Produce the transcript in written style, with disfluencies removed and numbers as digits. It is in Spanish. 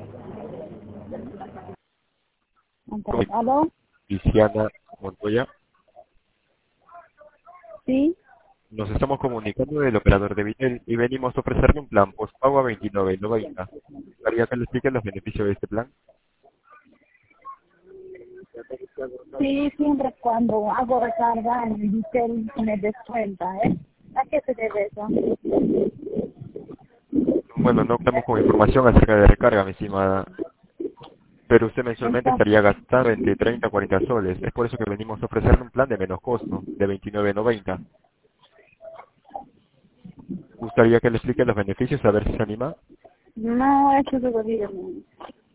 ¿Aló? Luciana Montoya. Sí. Nos estamos comunicando del operador de Vitel y venimos a ofrecerle un plan postpago a 29,90. ¿Gustaría que le explique los beneficios de este plan? Sí, siempre cuando hago recarga en el Vitel me descuenta, ¿eh? ¿A qué se debe eso? Bueno, no estamos con información acerca de recarga, mi estimada, pero usted mensualmente Entonces, estaría gastando entre 30 a 40 soles. Es por eso que venimos a ofrecerle un plan de menos costo, de 29,90. ¿Gustaría que le explique los beneficios a ver si se anima? no, eso es lo que digo.